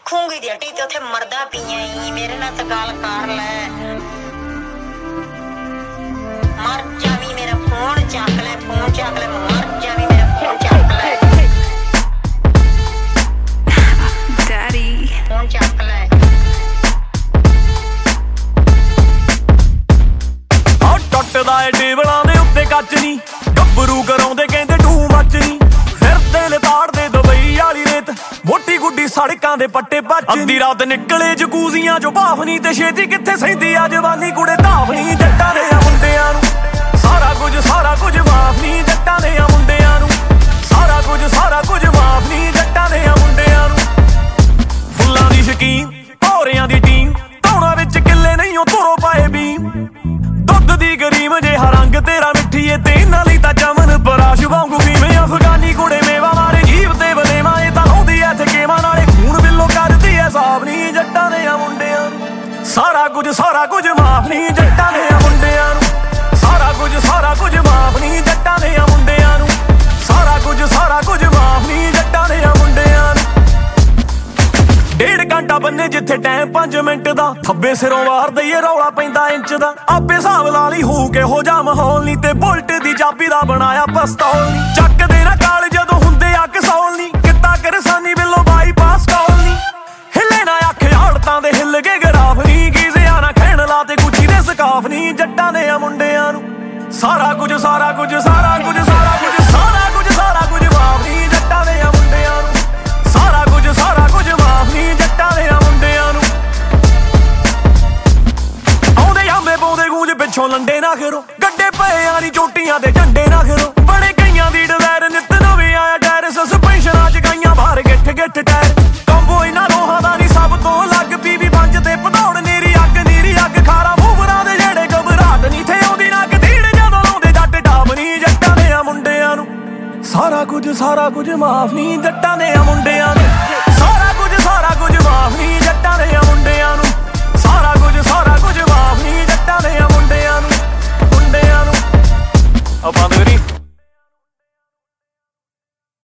ਰੱਖੂਗੀ ਦਿਹਾੜੀ ਤੇ ਉੱਥੇ ਮਰਦਾ ਪੀਆਂ ਹੀ ਮੇਰੇ ਨਾਲ ਤਾਂ ਗੱਲ ਕਰ ਲੈ। ਮਰ ਜਾਵੀਂ ਮੇਰਾ ਫੋਨ ਚੱਕ ਲੈ, ਫੋਨ ਚੱਕ ਲੈ, ਮਰ ਜਾਵੀਂ ਮੇਰਾ ਫੋਨ ਚੱਕ ਲੈ। Daddy ਫੋਨ ਚੱਕ ਲੈ। ਆ ਟੁੱਟਦਾ ਏ ਟੇਬਲਾਂ ਦੇ ਉੱਤੇ ਕੱਚ ਨੀ, ਗੱਭਰੂ ਕਰਾਉਂਦੇ ਕਹਿੰਦੇ ਟੂ ਮੱਚ ਨੀ। ਫਿਰਦੇ ਲਤਾੜਦੇ ਦੁਬਈ ਵਾਲੀ ਰੇਤ, ਮੋਟੀ ਗੁੱਡੀ ਸੜਕਾਂ ਦੇ ਪੱਟੇ ਪੱਚ। ਅੱਧੀ ਰਾਤ ਨਿਕਲੇ ਜਕੂਜ਼ੀਆਂ ਚੋਂ ਭਾਫ ਨੀ, ਤੇ ਛੇਤੀ ਕਿੱਥੇ ਸਹਿੰਦੀ ਆ ਜਵਾਨੀ ਕੁੜੇ ਧਾਫ ਨੀ। ਜੱਟਾਂ ਦੇ ਆ ਮੁੰਡਿਆਂ ਨੂੰ ਸਾਰਾ ਕੁਝ ਮਾਫ ਨੀ, ਜੱਟਾਂ ਦੇ ਆ ਮੁੰਡਿਆਂ ਨੂੰ ਸਾਰਾ ਕੁਝ ਮਾਫ ਨੀ, ਜੱਟਾਂ ਦੇ ਆ ਮੁੰਡਿਆਂ ਨੂੰ। ਫੁੱਲਾਂ ਦੀ ਸ਼ਕੀਨ ਭੌਰਿਆਂ ਦੀ ਟੀਮ, ਧੌਣਾ ਵਿੱਚ ਕਿੱਲੇ ਨਹੀਂ ਉਹ ਧੁਰੋਂ ਪਾਏ ਬੀਮ। ਦੁੱਧ ਦੀ ਗਰੀਮ ਜਿਹਾ ਰੰਗ ਤੇਰਾ ਮਿੱਠੀਏ, ਤੇ ਇਹਨਾਂ ਲਈ ਤਾਂ ਚਮਨ ਪਰਾਸ਼ ਵਾਂਗੂ ਕਿਵੇਂ। ਅਫਗਾਨੀ ਕੁੜੇ ਮੇਵਾ ਮਾਰੇ ਜੀਵ ਤੇ ਬਲੇਵਾ, ਇਹ ਤਾਂ ਲਾਉਂਦੀ ਐ ਥਕੇਵਾਂ ਨਾਲੇ ਖੂਨ ਬਿੱਲੋ ਕਰਦੀ ਐ ਸਾਫ ਨੀ, ਜੱਟਾਂ ਦੇ ਆ ਮੁੰਡਿਆਂ ਨੂੰ ਸਾਰਾ ਕੁਝ ਮਾਫ ਨੀ, ਜੱਟਾਂ ਦੇ ਆ ਮੁੰਡਿਆਂ ਨੂੰ ਸਾਰਾ ਕੁਝ ਮਾਫ ਨੀ, ਜੱਟਾਂ ਦੇ ਆ ਮੁੰਡਿਆਂ ਨੂੰ ਸਾਰਾ ਕੁਝ ਮਾਫ ਨੀ, ਜੱਟਾਂ ਦੇ ਆ ਮੁੰਡਿਆਂ ਨੂੰ। ਡੇਢ ਘੰਟਾ ਬੰਨੇ ਜਿੱਥੇ ਟਾਈਮ 5 ਮਿੰਟ ਦਾ, ਥੱਬੇ ਸਿਰੋਂ ਵਾਰ ਦਈਏ ਰੌਲਾ ਪੈਂਦਾ ਇੰਚ ਦਾ। ਆਪੇ ਹਿਸਾਬ ਲਾ ਲਈ ਹੋ ਕਿਹੋ ਜਾ ਮਾਹੌਲ ਨੀ, ਤੇ ਬੁਲਟ ਦੀ ਚਾਬੀ ਦਾ ਬਣਾਇਆ ਪਸਤੌਲ ਨੀ। ਚੱਕਦੇ ਨਾ ਕਾਲ ਜਦੋਂ ਹੁੰਦੇ ਆ ਕਸੌਲ ਨੀ, ਕਿੱਤਾ ਕਰਸਾਨੀ ਬਿੱਲੋ ਬਾਈਪਾਸ ਕੌਲ ਨੀ। ਹਿੱਲੇ ਨਾ ਅੱਖ ਹਾਲਤਾਂ ਦੇ ਹਿੱਲ ਕੇ ਗਰਾਫ ਨੀ, ਗੀਜ਼ਿਆਂ ਨਾ ਖੈਣ ਲਾ ਤੇ ਗੁੱਚੀ ਦੇ ਸਕਾਫ ਨੀ, ਜੱਟਾਂ ਦੇ ਆ ਮੁੰਡਿਆਂ ਨੂੰ ਸਾਰਾ ਕੁਝ ਮਾਫ ਨੀ, ਜੱਟਾਂ ਦੇ ਆ ਮੁੰਡਿਆਂ ਨੂੰ ਸਾਰਾ ਕੁਝ ਮਾਫ ਨੀ, ਜੱਟਾਂ ਦੇ ਆ ਮੁੰਡਿਆਂ ਨੂੰ। ਆਉਂਦੇ ਆਂਬੇ ਪਾਉਂਦੇ ਗੂੰਜ ਪਿੱਛੋਂ ਲੰਡੇ ਨਾ ਖਿਰੋ, ਗੱਡੇ ਪਏ ਆ ਨੀ ਚੋਟੀਆਂ ਦੇ ਝੰਡੇ ਨਾ ਖਿਰੋ। ਬੜੇ ਕਈਆਂ ਦੀ ਡਿਜ਼ਾਇਰ ਨਿੱਤ ਨਵੇਂ ਆਇਆ ਟਾਇਰ, ਸਸਪੈਂਸ਼ਨਾਂ ਚ ਗਈਆਂ ਬਾਹਰ ਗਿੱਠ ਟਾਇਰ। ਕੰਬੋ ਇਹਨਾਂ ਰੋਹਾਂ ਦਾ ਨੀ ਸਭ ਤੋਂ ਲੱਗ ਪੀ ਵੀ ਪੰਜ ਤੇ ਭਦੌੜ ਨੀਰੀ ਅੱਗ ਖਾਰਾ ਮੂਵਰਾਂ ਦੇ ਜਿਹੜੇ ਘਬਰਾਹਟ ਨੀ ਥੇ ਆਉਂਦੀ ਨਾ ਕਧੀੜ ਜਦੋਂ ਲਾਉਂਦੇ ਜੱਟ ਟਾਪ ਨੀ, ਜੱਟਾਂ ਦੇ ਆ ਮੁੰਡਿਆਂ ਨੂੰ ਸਾਰਾ ਕੁਝ ਮਾਫ ਨੀ, ਜੱਟਾਂ ਦੇ ਆ ਮੁੰਡਿਆਂ ਨੂੰ ਸਾਰਾ ਕੁਝ ਮਾਫ ਨੀ, ਜੱਟਾਂ ਦੇ ਆ ਮੁੰਡਿਆਂ ਨੂੰ ਸਾਰਾ ਕੁਝ